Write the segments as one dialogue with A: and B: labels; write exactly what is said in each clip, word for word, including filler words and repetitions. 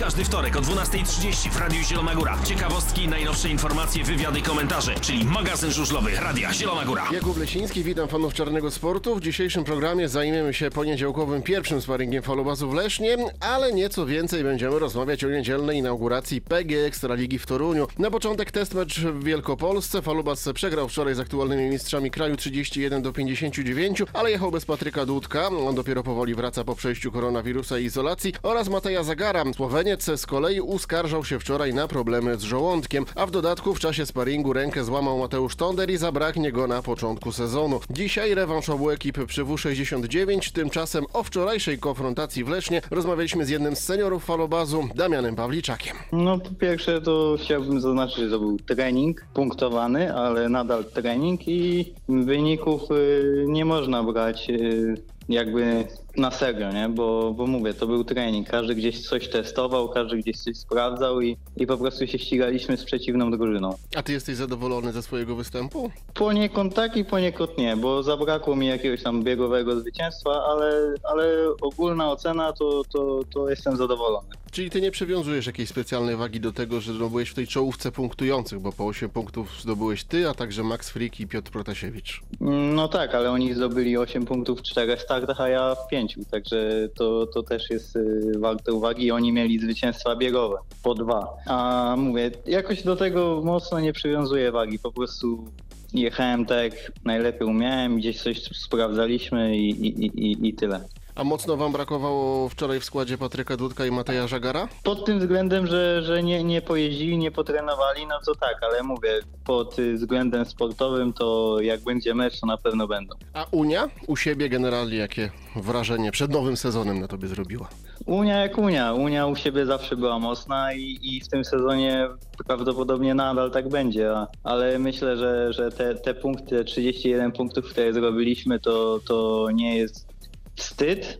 A: Każdy wtorek o dwunastej trzydzieści w Radiu Zielona Góra. Ciekawostki, najnowsze informacje, wywiady, komentarze, czyli magazyn żużlowy Radia Zielona Góra.
B: Jakub Lesiński, witam fanów czarnego sportu. W dzisiejszym programie zajmiemy się poniedziałkowym pierwszym sparingiem Falobazu w Lesznie, ale nieco więcej będziemy rozmawiać o niedzielnej inauguracji P G Ekstraligi w Toruniu. Na początek test mecz w Wielkopolsce. Falubas przegrał wczoraj z aktualnymi mistrzami kraju trzydzieści jeden do pięćdziesięciu dziewięciu, ale jechał bez Patryka Dudka. On dopiero powoli wraca po przejściu koronawirusa i izolacji, oraz Mateja Zagara. Słoweniec z kolei uskarżał się wczoraj na problemy z żołądkiem, a w dodatku w czasie sparingu rękę złamał Mateusz Tonder i zabraknie go na początku sezonu. Dzisiaj rewanż obu ekip przy W sześćdziesiąt dziewięć. Tymczasem o wczorajszej konfrontacji w Lesznie rozmawialiśmy z jednym z seniorów Falobazu, Damianem Pawliczakiem.
C: No po pierwsze to chciałbym zaznaczyć, że to był trening punktowany, ale nadal trening i wyników y, nie można brać y, jakby na serio, nie? Bo, bo mówię, to był trening. Każdy gdzieś coś testował, każdy gdzieś coś sprawdzał i, i po prostu się ścigaliśmy z przeciwną drużyną.
B: A ty jesteś zadowolony ze swojego występu?
C: Poniekąd tak i poniekąd nie, bo zabrakło mi jakiegoś tam biegowego zwycięstwa, ale, ale ogólna ocena to, to, to jestem zadowolony.
B: Czyli ty nie przywiązujesz jakiejś specjalnej wagi do tego, że byłeś w tej czołówce punktujących, bo po osiem punktów zdobyłeś ty, a także Max Frick i Piotr Protasiewicz.
C: No tak, ale oni zdobyli osiem punktów w czterech startach, a ja w pięciu, także to, to też jest warte uwagi. Oni mieli zwycięstwa biegowe, po dwa. A mówię, jakoś do tego mocno nie przywiązuję wagi, po prostu jechałem tak jak najlepiej umiałem, gdzieś coś sprawdzaliśmy i, i, i, i tyle.
B: A mocno wam brakowało wczoraj w składzie Patryka Dudka i Mateja Żagara?
C: Pod tym względem, że, że nie, nie pojeździli, nie potrenowali, no to tak, ale mówię, pod względem sportowym to jak będzie mecz, to na pewno będą.
B: A Unia? U siebie generalnie jakie wrażenie przed nowym sezonem na tobie zrobiła?
C: Unia jak Unia. Unia u siebie zawsze była mocna i, i w tym sezonie prawdopodobnie nadal tak będzie, a, ale myślę, że, że te, te punkty, te trzydzieści jeden punktów, które zrobiliśmy, to, to nie jest wstyd,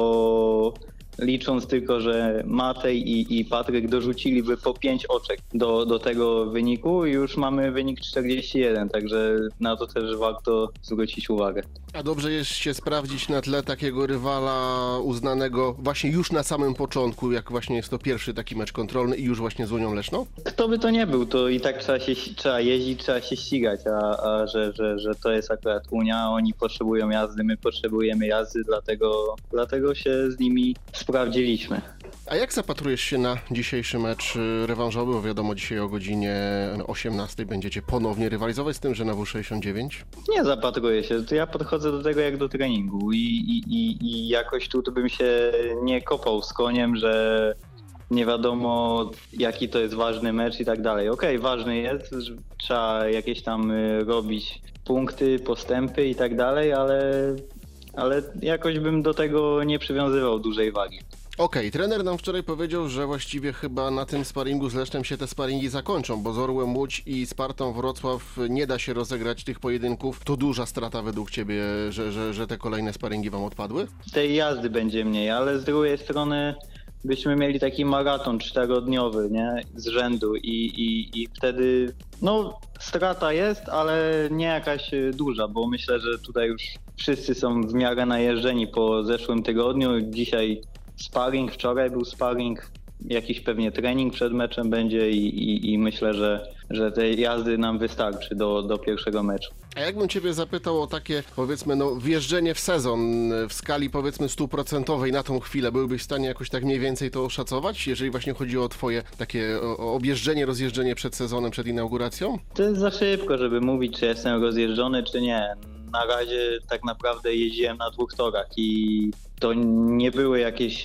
C: bo licząc tylko, że Matej i, i Patryk dorzuciliby po pięć oczek do, do tego wyniku, już mamy wynik czterdzieści jeden, także na to też warto zwrócić uwagę.
B: A dobrze jest się sprawdzić na tle takiego rywala uznanego właśnie już na samym początku, jak właśnie jest to pierwszy taki mecz kontrolny i już właśnie z Unią Leszną?
C: Kto by to nie był, to i tak trzeba się trzeba jeździć, trzeba się ścigać, a, a że, że, że to jest akurat Unia, oni potrzebują jazdy, my potrzebujemy jazdy, dlatego, dlatego się z nimi sprawdziliśmy.
B: A jak zapatrujesz się na dzisiejszy mecz rewanżowy? Bo wiadomo, dzisiaj o godzinie osiemnastej będziecie ponownie rywalizować z tym, że na W sześćdziesiąt dziewięć?
C: Nie zapatruję się, to ja podchodzę do tego jak do treningu i, i, i, i jakoś tu bym się nie kopał z koniem, że nie wiadomo jaki to jest ważny mecz i tak dalej. Okej, okay, ważny jest, że trzeba jakieś tam robić punkty, postępy i tak dalej, ale, ale jakoś bym do tego nie przywiązywał dużej wagi.
B: Okej, okay, trener nam wczoraj powiedział, że właściwie chyba na tym sparingu z Lesznem się te sparingi zakończą, bo z Orłem Łódź i Spartą Wrocław nie da się rozegrać tych pojedynków. To duża strata według ciebie, że, że, że te kolejne sparingi wam odpadły?
C: Tej jazdy będzie mniej, ale z drugiej strony byśmy mieli taki maraton czterodniowy, nie, z rzędu i, i, i wtedy, no strata jest, ale nie jakaś duża, bo myślę, że tutaj już wszyscy są w miarę najeżdżeni po zeszłym tygodniu. Dzisiaj sparring, wczoraj był sparring, jakiś pewnie trening przed meczem będzie i, i, i myślę, że, że tej jazdy nam wystarczy do, do pierwszego meczu.
B: A jakbym ciebie zapytał o takie, powiedzmy, no wjeżdżenie w sezon w skali powiedzmy stuprocentowej na tą chwilę, byłbyś w stanie jakoś tak mniej więcej to oszacować, jeżeli właśnie chodzi o twoje takie o objeżdżenie, rozjeżdżenie przed sezonem, przed inauguracją?
C: To jest za szybko, żeby mówić, czy jestem rozjeżdżony, czy nie. Na razie tak naprawdę jeździłem na dwóch torach i to nie były jakieś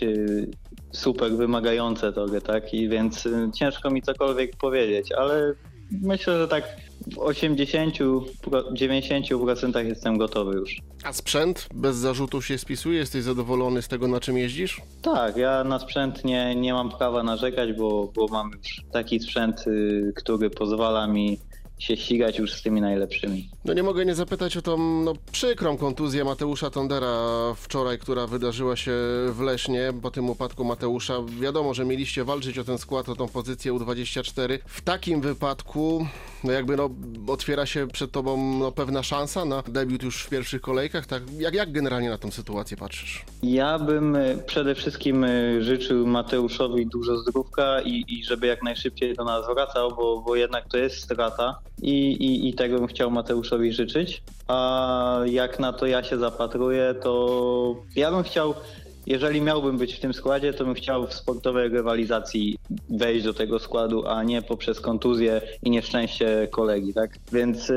C: super wymagające tory, tak? I więc ciężko mi cokolwiek powiedzieć, ale myślę, że tak w osiemdziesięciu do dziewięćdziesięciu procent jestem gotowy już.
B: A sprzęt bez zarzutów się spisuje? Jesteś zadowolony z tego, na czym jeździsz?
C: Tak, ja na sprzęt nie, nie mam prawa narzekać, bo, bo mam już taki sprzęt, który pozwala mi się ścigać już z tymi najlepszymi.
B: No nie mogę nie zapytać o tą no, przykrą kontuzję Mateusza Tondera wczoraj, która wydarzyła się w Lesznie po tym upadku Mateusza. Wiadomo, że mieliście walczyć o ten skład, o tą pozycję U dwadzieścia cztery. W takim wypadku no jakby no, otwiera się przed tobą no, pewna szansa na debiut już w pierwszych kolejkach. Tak? Jak, jak generalnie na tą sytuację patrzysz? Ja
C: bym przede wszystkim życzył Mateuszowi dużo zdrówka i, i żeby jak najszybciej do nas wracał, bo, bo jednak to jest strata i, i, i tego bym chciał Mateuszowi życzyć. A jak na to ja się zapatruję, to ja bym chciał, jeżeli miałbym być w tym składzie, to bym chciał w sportowej rywalizacji wejść do tego składu, a nie poprzez kontuzję i nieszczęście kolegi, tak? Więc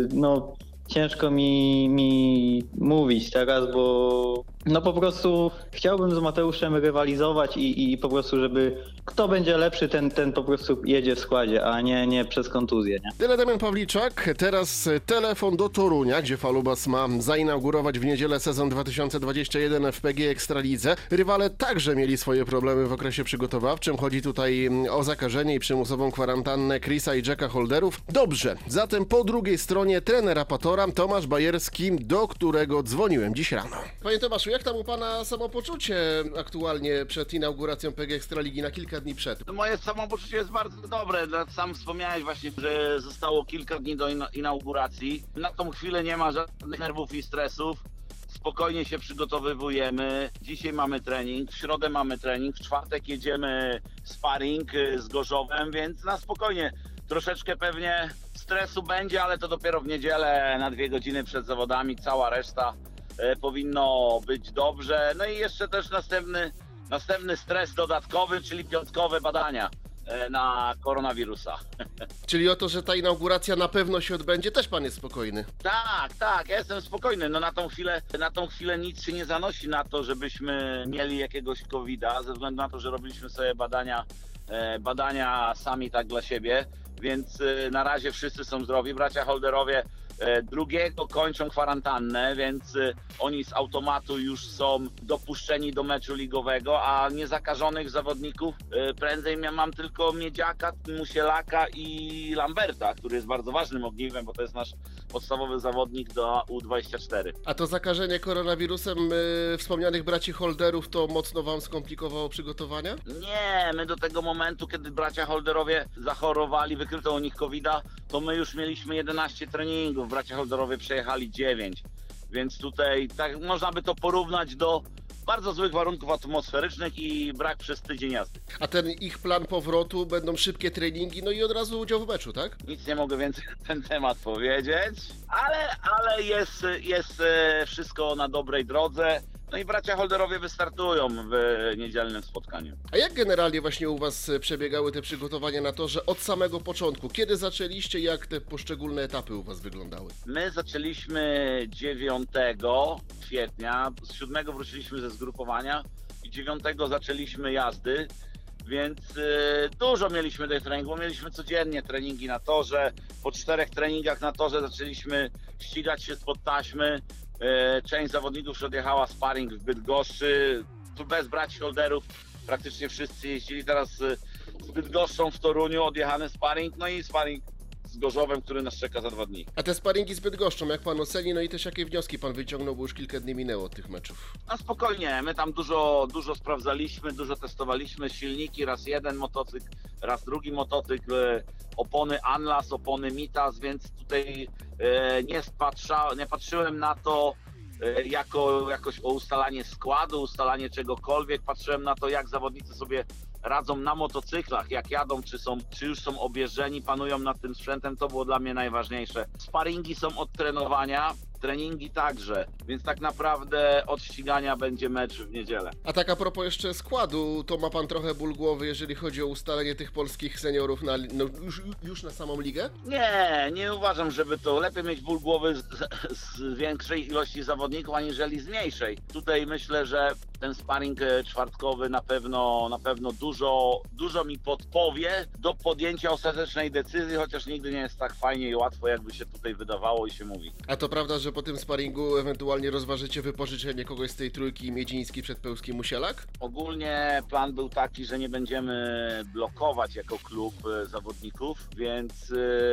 C: no ciężko mi, mi mówić teraz, bo no po prostu chciałbym z Mateuszem rywalizować i, i po prostu, żeby kto będzie lepszy, ten, ten po prostu jedzie w składzie, a nie, nie przez kontuzję. Nie?
B: Tyle Damian Pawliczak. Teraz telefon do Torunia, gdzie Falubas ma zainaugurować w niedzielę sezon dwa tysiące dwudziesty pierwszy w P G Ekstralidze. Rywale także mieli swoje problemy w okresie przygotowawczym. Chodzi tutaj o zakażenie i przymusową kwarantannę Chrisa i Jacka Holderów. Dobrze, zatem po drugiej stronie trener Apatora Tomasz Bajerski, do którego dzwoniłem dziś rano. Panie Tomaszu, jak tam u pana samopoczucie aktualnie przed inauguracją P G Ekstraligi na kilka dni przed?
D: No moje samopoczucie jest bardzo dobre. Sam wspomniałeś właśnie, że zostało kilka dni do inauguracji. Na tą chwilę nie ma żadnych nerwów i stresów. Spokojnie się przygotowywujemy. Dzisiaj mamy trening, w środę mamy trening, w czwartek jedziemy sparring z Gorzowem, więc na spokojnie. Troszeczkę pewnie stresu będzie, ale to dopiero w niedzielę na dwie godziny przed zawodami. Cała reszta e, powinno być dobrze. No i jeszcze też następny, następny stres dodatkowy, czyli piątkowe badania e, na koronawirusa.
B: Czyli o to, że ta inauguracja na pewno się odbędzie, też pan jest spokojny?
D: Tak, tak, ja jestem spokojny. No na tą chwilę, na tą chwilę nic się nie zanosi na to, żebyśmy mieli jakiegoś kowida, ze względu na to, że robiliśmy sobie badania, e, badania sami tak dla siebie. Więc na razie wszyscy są zdrowi. Bracia Holderowie drugiego kończą kwarantannę, więc oni z automatu już są dopuszczeni do meczu ligowego, a niezakażonych zawodników prędzej mam tylko Miedziaka, Musielaka i Lamberta, który jest bardzo ważnym ogniwem, bo to jest nasz podstawowy zawodnik do U dwadzieścia cztery.
B: A to zakażenie koronawirusem yy, wspomnianych braci Holderów to mocno wam skomplikowało przygotowania?
D: Nie, my do tego momentu, kiedy bracia Holderowie zachorowali, wykryto u nich kowida, to my już mieliśmy jedenaście treningów, bracia Holderowie przejechali dziewięć, więc tutaj tak można by to porównać do bardzo złych warunków atmosferycznych i brak przez tydzień jazdy.
B: A ten ich plan powrotu będą szybkie treningi, no i od razu udział w meczu, tak?
D: Nic nie mogę więcej na ten temat powiedzieć, ale, ale jest, jest wszystko na dobrej drodze. No i bracia Holderowie wystartują w niedzielnym spotkaniu.
B: A jak generalnie właśnie u was przebiegały te przygotowania na to, że od samego początku, kiedy zaczęliście, jak te poszczególne etapy u was wyglądały?
D: My zaczęliśmy dziewiątego kwietnia, z siódmego wróciliśmy ze zgrupowania i dziewiątego zaczęliśmy jazdy, więc y, dużo mieliśmy tych treningów, mieliśmy codziennie treningi na torze, po czterech treningach na torze zaczęliśmy ścigać się spod taśmy. Część zawodników już odjechała sparring w Bydgoszczy, tu bez braci Holderów praktycznie wszyscy jeździli teraz z Bydgoszczą w Toruniu, odjechany sparring, no i sparring z Gorzowem, który nas czeka za dwa dni.
B: A te sparingi z Bydgoszczą, jak pan oceni, no i też jakie wnioski pan wyciągnął, bo już kilka dni minęło od tych meczów?
D: No spokojnie, my tam dużo, dużo sprawdzaliśmy, dużo testowaliśmy, silniki, raz jeden motocykl, raz drugi motocykl, opony Anlas, opony Mitas, więc tutaj e, nie, spatrza, nie patrzyłem na to e, jako jakoś o ustalanie składu, ustalanie czegokolwiek, patrzyłem na to, jak zawodnicy sobie radzą na motocyklach, jak jadą, czy, są, czy już są objeżdżeni, panują nad tym sprzętem, to było dla mnie najważniejsze. Sparingi są od trenowania, treningi także, więc tak naprawdę od ścigania będzie mecz w niedzielę.
B: A tak a propos jeszcze składu, to ma pan trochę ból głowy, jeżeli chodzi o ustalenie tych polskich seniorów na, no, już, już na samą ligę?
D: Nie, nie uważam, żeby to lepiej mieć ból głowy z, z większej ilości zawodników, aniżeli z mniejszej. Tutaj myślę, że ten sparring e, czwartkowy na pewno, na pewno dużo, dużo mi podpowie do podjęcia ostatecznej decyzji, chociaż nigdy nie jest tak fajnie i łatwo, jakby się tutaj wydawało i się mówi.
B: A to prawda, że po tym sparingu ewentualnie rozważycie wypożyczenie kogoś z tej trójki Miedziński, Przedpełski, Musielak?
D: Ogólnie plan był taki, że nie będziemy blokować jako klub e, zawodników, więc e,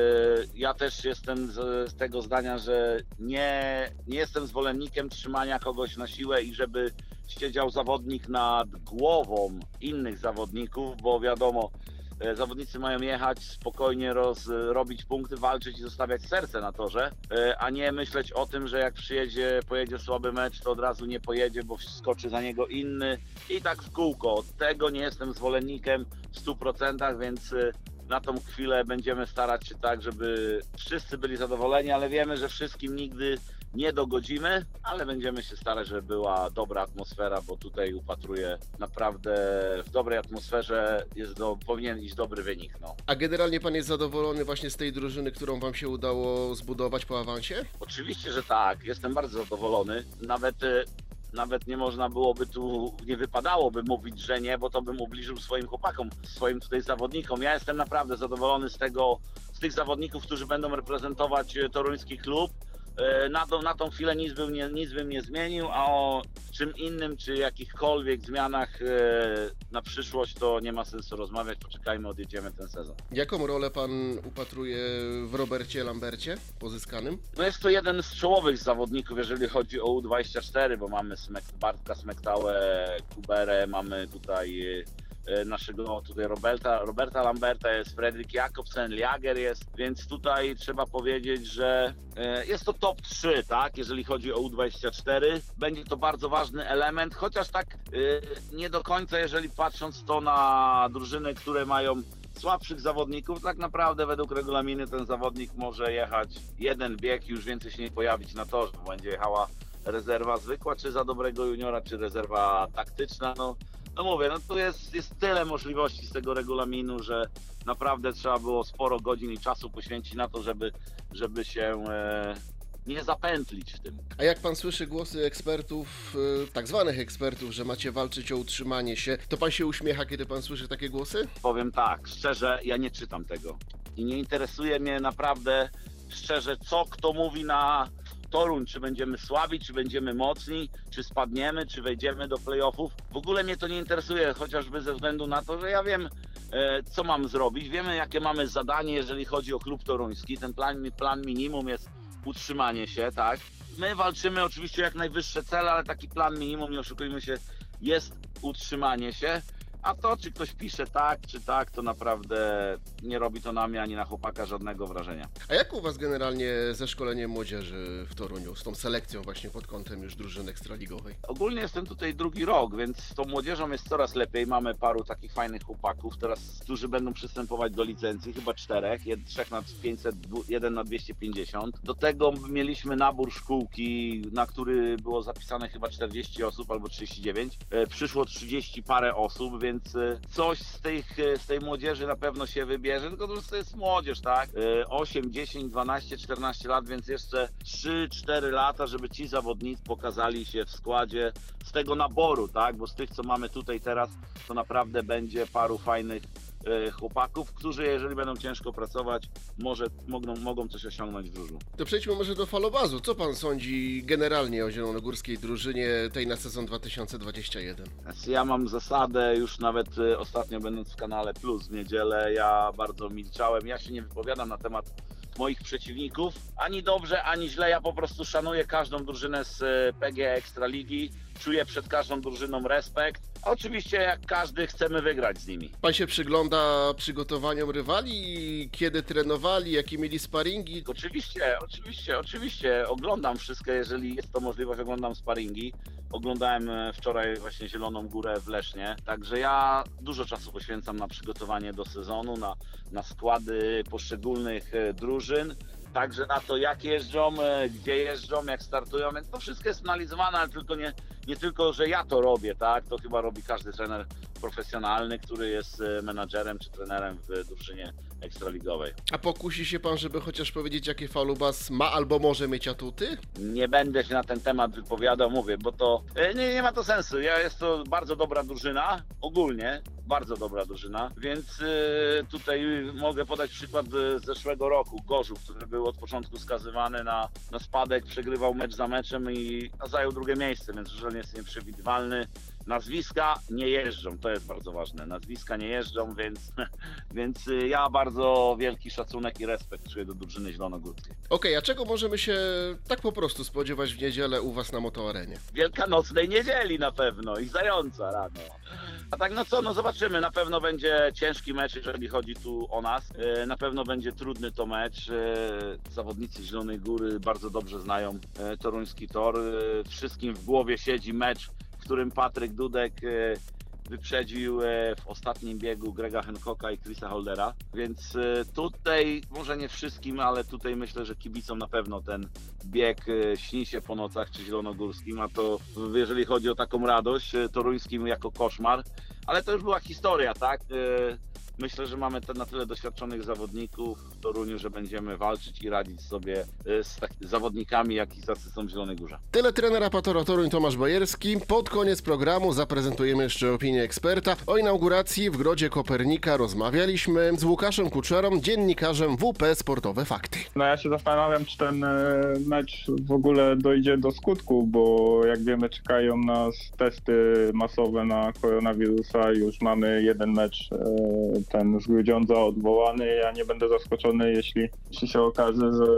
D: ja też jestem z, z tego zdania, że nie, nie jestem zwolennikiem trzymania kogoś na siłę i żeby siedział zawodnik nad głową innych zawodników, bo wiadomo, e, zawodnicy mają jechać, spokojnie roz, robić punkty, walczyć i zostawiać serce na torze, e, a nie myśleć o tym, że jak przyjedzie, pojedzie słaby mecz, to od razu nie pojedzie, bo skoczy za niego inny i tak w kółko. Tego nie jestem zwolennikiem w stu procentach, więc e, na tą chwilę będziemy starać się tak, żeby wszyscy byli zadowoleni, ale wiemy, że wszystkim nigdy nie dogodzimy, ale będziemy się starać, żeby była dobra atmosfera, bo tutaj upatruję naprawdę w dobrej atmosferze jest do, powinien iść dobry wynik. No.
B: A generalnie pan jest zadowolony właśnie z tej drużyny, którą wam się udało zbudować po awansie?
D: Oczywiście, że tak. Jestem bardzo zadowolony. Nawet Nawet nie można byłoby tu, nie wypadałoby mówić, że nie, bo to bym ubliżył swoim chłopakom, swoim tutaj zawodnikom. Ja jestem naprawdę zadowolony z tego, z tych zawodników, którzy będą reprezentować toruński klub. Na tą, na tą chwilę nic bym, nie, nic bym nie zmienił, a o czym innym, czy jakichkolwiek zmianach na przyszłość, to nie ma sensu rozmawiać. Poczekajmy, odjedziemy ten sezon.
B: Jaką rolę pan upatruje w Robercie Lambercie pozyskanym?
D: No jest to jeden z czołowych zawodników, jeżeli chodzi o U dwadzieścia cztery, bo mamy Smek, Bartka Smektałę, Kuberę, mamy tutaj naszego tutaj Roberta, Roberta Lamberta, jest Fredrik Jakobsen, Liager jest, więc tutaj trzeba powiedzieć, że jest to top trzy, tak, jeżeli chodzi o U dwadzieścia cztery. Będzie to bardzo ważny element, chociaż tak nie do końca, jeżeli patrząc to na drużyny, które mają słabszych zawodników, tak naprawdę według regulaminu ten zawodnik może jechać jeden bieg i już więcej się nie pojawić na torze, bo będzie jechała rezerwa zwykła, czy za dobrego juniora, czy rezerwa taktyczna. No, no mówię, no tu jest, jest tyle możliwości z tego regulaminu, że naprawdę trzeba było sporo godzin i czasu poświęcić na to, żeby, żeby się e, nie zapętlić w tym.
B: A jak pan słyszy głosy ekspertów, e, tak zwanych ekspertów, że macie walczyć o utrzymanie się, to pan się uśmiecha, kiedy pan słyszy takie głosy?
D: Powiem tak, szczerze, ja nie czytam tego i nie interesuje mnie naprawdę szczerze, co kto mówi na Toruń, czy będziemy słabi, czy będziemy mocni, czy spadniemy, czy wejdziemy do playoffów. W ogóle mnie to nie interesuje, chociażby ze względu na to, że ja wiem, e, co mam zrobić. Wiemy, jakie mamy zadanie, jeżeli chodzi o klub toruński. Ten plan, plan minimum jest utrzymanie się, tak? My walczymy oczywiście jak najwyższe cele, ale taki plan minimum, nie oszukujmy się, jest utrzymanie się. A to, czy ktoś pisze tak, czy tak, to naprawdę nie robi to na mnie ani na chłopaka żadnego wrażenia.
B: A jak u was generalnie ze szkoleniem młodzieży w Toruniu, z tą selekcją właśnie pod kątem już drużyny ekstraligowej?
D: Ogólnie jestem tutaj drugi rok, więc z tą młodzieżą jest coraz lepiej. Mamy paru takich fajnych chłopaków, teraz, którzy będą przystępować do licencji, chyba czterech, jed, trzech na pięćset, jeden na dwieście pięćdziesiąt. Do tego mieliśmy nabór szkółki, na który było zapisane chyba czterdzieści osób albo trzydzieści dziewięć. E, przyszło trzydzieści parę osób, więc coś z, tych, z tej młodzieży na pewno się wybierze, tylko to jest młodzież, tak? osiem, dziesięć, dwanaście, czternaście lat, więc jeszcze trzy cztery lata, żeby ci zawodnicy pokazali się w składzie z tego naboru, tak? Bo z tych, co mamy tutaj teraz, to naprawdę będzie paru fajnych chłopaków, którzy jeżeli będą ciężko pracować, może mogą, mogą coś osiągnąć w żużlu.
B: To przejdźmy może do falobazu. Co pan sądzi generalnie o zielonogórskiej drużynie tej na sezon dwa tysiące dwudziesty pierwszy?
D: Ja mam zasadę, już nawet ostatnio będąc w kanale Plus w niedzielę, ja bardzo milczałem, ja się nie wypowiadam na temat moich przeciwników, ani dobrze, ani źle, ja po prostu szanuję każdą drużynę z P G Ekstraligi, czuję przed każdą drużyną respekt, a oczywiście jak każdy chcemy wygrać z nimi.
B: Pan się przygląda przygotowaniom rywali, kiedy trenowali, jakie mieli sparingi?
D: Oczywiście, oczywiście, oczywiście, oglądam wszystkie, jeżeli jest to możliwość, oglądam sparingi. Oglądałem wczoraj właśnie Zieloną Górę w Lesznie, także ja dużo czasu poświęcam na przygotowanie do sezonu, na, na składy poszczególnych drużyn. także na to jak jeżdżą, gdzie jeżdżą, jak startują, więc to wszystko jest analizowane, ale tylko nie, nie tylko, że ja to robię, tak, to chyba robi każdy trener profesjonalny, który jest menadżerem czy trenerem w drużynie ekstraligowej.
B: A pokusi się pan, żeby chociaż powiedzieć, jakie Falubas ma albo może mieć atuty?
D: Nie będę się na ten temat wypowiadał, mówię, bo to nie, nie ma to sensu. Ja, jest to bardzo dobra drużyna, ogólnie bardzo dobra drużyna, więc y, tutaj mogę podać przykład z zeszłego roku. Gorzów, który był od początku skazywany na, na spadek, przegrywał mecz za meczem i zajął drugie miejsce, więc jeżeli jest nieprzewidywalny. Nazwiska nie jeżdżą, to jest bardzo ważne. Nazwiska nie jeżdżą, więc, więc ja bardzo wielki szacunek i respekt czuję do drużyny zielonogórskiej.
B: Okej, okay, a czego możemy się tak po prostu spodziewać w niedzielę u was na Motoarenie?
D: Wielkanocnej niedzieli na pewno i zająca rano. A tak no co, no zobaczymy, na pewno będzie ciężki mecz, jeżeli chodzi tu o nas. Na pewno będzie trudny to mecz. Zawodnicy Zielonej Góry bardzo dobrze znają toruński tor. Wszystkim w głowie siedzi mecz, w którym Patryk Dudek wyprzedził w ostatnim biegu Grega Hancocka i Chrisa Holdera, więc tutaj, może nie wszystkim, ale tutaj myślę, że kibicom na pewno ten bieg śni się po nocach czy zielonogórskim, a to jeżeli chodzi o taką radość, toruńskim jako koszmar, ale to już była historia, tak? Myślę, że mamy na tyle doświadczonych zawodników w Toruniu, że będziemy walczyć i radzić sobie z tak, zawodnikami, jak i tacy są w Zielonej Górze.
B: Tyle trener Apatora Toruń Tomasz Bajerski. Pod koniec programu zaprezentujemy jeszcze opinię eksperta. O inauguracji w Grodzie Kopernika rozmawialiśmy z Łukaszem Kuczerą, dziennikarzem W P Sportowe Fakty.
E: No ja się zastanawiam, czy ten mecz w ogóle dojdzie do skutku, bo jak wiemy, czekają nas testy masowe na koronawirusa. Już mamy jeden mecz, ten z Grudziądza odwołany. Ja nie będę zaskoczony, jeśli, jeśli się okaże, że,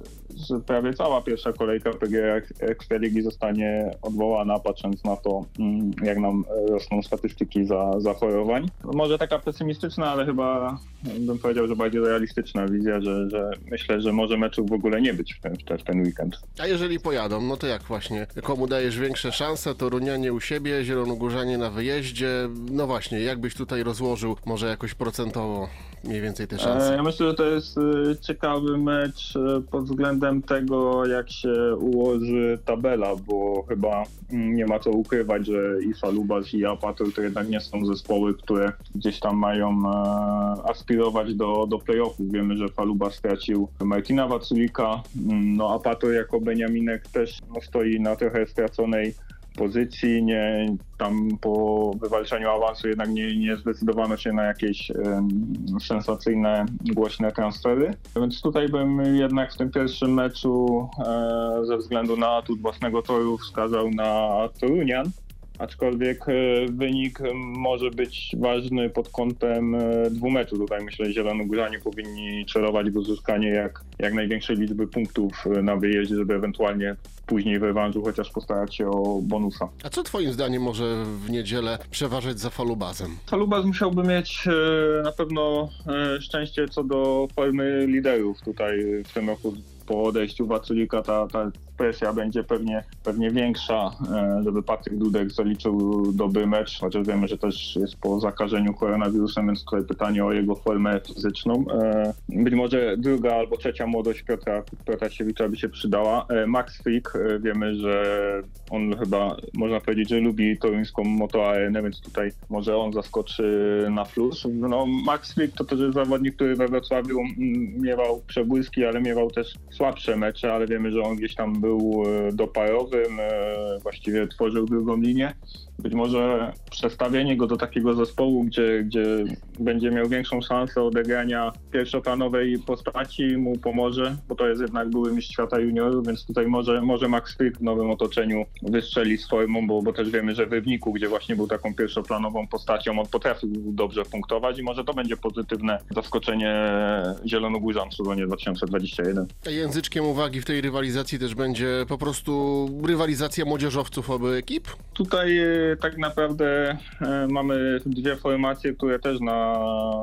E: że prawie cała pierwsza kolejka P G Ekstraligi zostanie odwołana, patrząc na to, jak nam rosną statystyki za zachorowań. Może taka pesymistyczna, ale chyba bym powiedział, że bardziej realistyczna wizja, że, że myślę, że może meczów w ogóle nie być w ten, w ten weekend.
B: A jeżeli pojadą, no to jak właśnie? Komu dajesz większe szanse? Torunianie u siebie, zielonogórzanie na wyjeździe? No właśnie, jakbyś tutaj rozłożył może jakoś procentowo mniej więcej te szanse?
E: Ja myślę, że to jest ciekawy mecz pod względem tego, jak się ułoży tabela, bo chyba nie ma co ukrywać, że i Falubas, i Apator to jednak nie są zespoły, które gdzieś tam mają aspirować do, do playoffów. Wiemy, że Falubas stracił Martina Waculika, no Apator jako Beniaminek też no, stoi na trochę straconej pozycji, nie, tam po wywalczeniu awansu jednak nie, nie zdecydowano się na jakieś um, sensacyjne, głośne transfery. Więc tutaj bym jednak w tym pierwszym meczu e, ze względu na atut własnego toru wskazał na Torunian. Aczkolwiek wynik może być ważny pod kątem dwóch meczów. Tutaj myślę, że zielonogórzanie powinni celować w uzyskanie jak, jak największej liczby punktów na wyjeździe, żeby ewentualnie później w rewanżu chociaż postarać się o bonusa.
B: A co twoim zdaniem może w niedzielę przeważać za Falubazem?
E: Falubaz musiałby mieć na pewno szczęście co do formy liderów tutaj w tym roku. Po odejściu Waculika ta, ta presja będzie pewnie, pewnie większa, żeby Patryk Dudek zaliczył dobry mecz, chociaż wiemy, że też jest po zakażeniu koronawirusem, więc tutaj pytanie o jego formę fizyczną. Być może druga albo trzecia młodość Piotra, Piotra Siewicza by się przydała. Max Frick, wiemy, że on chyba, można powiedzieć, że lubi toruńską motoarenę, więc tutaj może on zaskoczy na plus. No, Max Frick to też jest zawodnik, który we Wrocławiu miewał przebłyski, ale miewał też słabsze mecze, ale wiemy, że on gdzieś tam był doparowym, właściwie tworzył drugą linię. Być może przestawienie go do takiego zespołu, gdzie, gdzie będzie miał większą szansę odegrania pierwszoplanowej postaci mu pomoże, bo to jest jednak były mistrz świata juniorów, więc tutaj może, może Max Frick w nowym otoczeniu wystrzeli z formą, bo, bo też wiemy, że w Rybniku, gdzie właśnie był taką pierwszoplanową postacią, on potrafił dobrze punktować i może to będzie pozytywne zaskoczenie zielonogórzan w sezonie dwa tysiące dwudziestym pierwszym.
B: Języczkiem uwagi w tej rywalizacji też będzie po prostu rywalizacja młodzieżowców obu ekip?
E: Tutaj tak naprawdę mamy dwie formacje, które też na,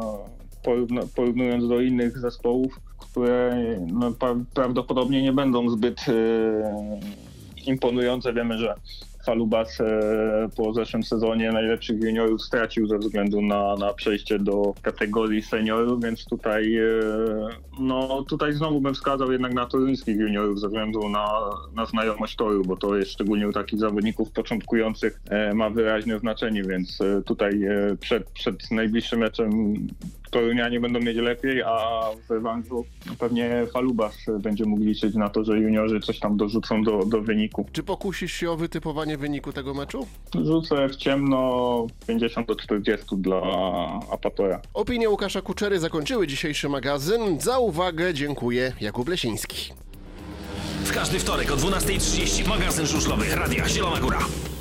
E: porównując do innych zespołów, które no, prawdopodobnie nie będą zbyt imponujące. Wiemy, że Falubas e, po zeszłym sezonie najlepszych juniorów stracił ze względu na, na przejście do kategorii seniorów, więc tutaj e, no tutaj znowu bym wskazał jednak na toruńskich juniorów ze względu na, na znajomość toru, bo to jest szczególnie u takich zawodników początkujących e, ma wyraźne znaczenie, więc e, tutaj e, przed, przed najbliższym meczem Torunianie będą mieć lepiej, a w rewanżu pewnie Falubas będzie mógł liczyć na to, że juniorzy coś tam dorzucą do, do wyniku.
B: Czy pokusisz się o wytypowanie wyniku tego meczu?
E: Rzucę w ciemno pięćdziesiąt do czterdziestu dla Apatora.
B: Opinie Łukasza Kuczery zakończyły dzisiejszy magazyn. Za uwagę dziękuję Jakub Lesiński.
A: W każdy wtorek o dwunastej trzydzieści magazyn żużlowy Radia Zielona Góra.